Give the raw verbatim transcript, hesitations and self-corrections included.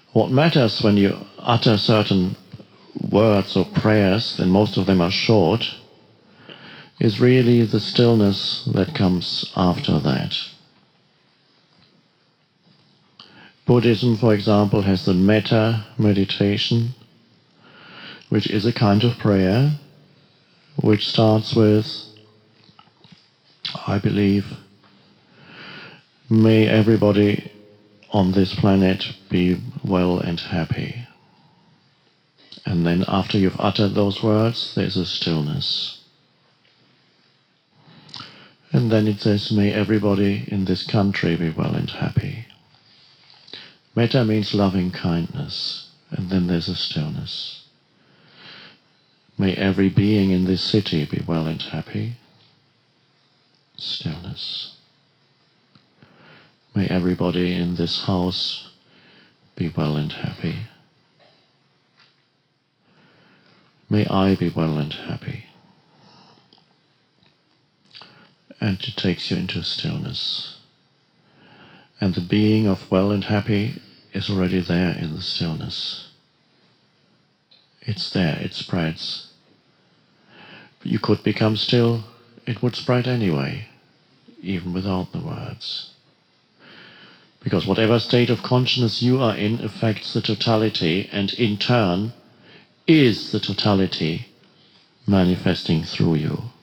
What matters when you utter certain words or prayers, and most of them are short, is really the stillness that comes after that. Buddhism, for example, has the metta meditation, which is a kind of prayer, which starts with, I believe, may everybody on this planet be well and happy. And then after you've uttered those words, there's a stillness. And then it says, may everybody in this country be well and happy. Metta means loving kindness, and then there's a stillness. May every being in this city be well and happy. Stillness. May everybody in this house be well and happy. May I be well and happy. And it takes you into stillness. And the being of well and happy is already there in the stillness. It's there, it spreads. You could become still, it would spread anyway, even without the words. Because whatever state of consciousness you are in affects the totality, and in turn is the totality manifesting through you.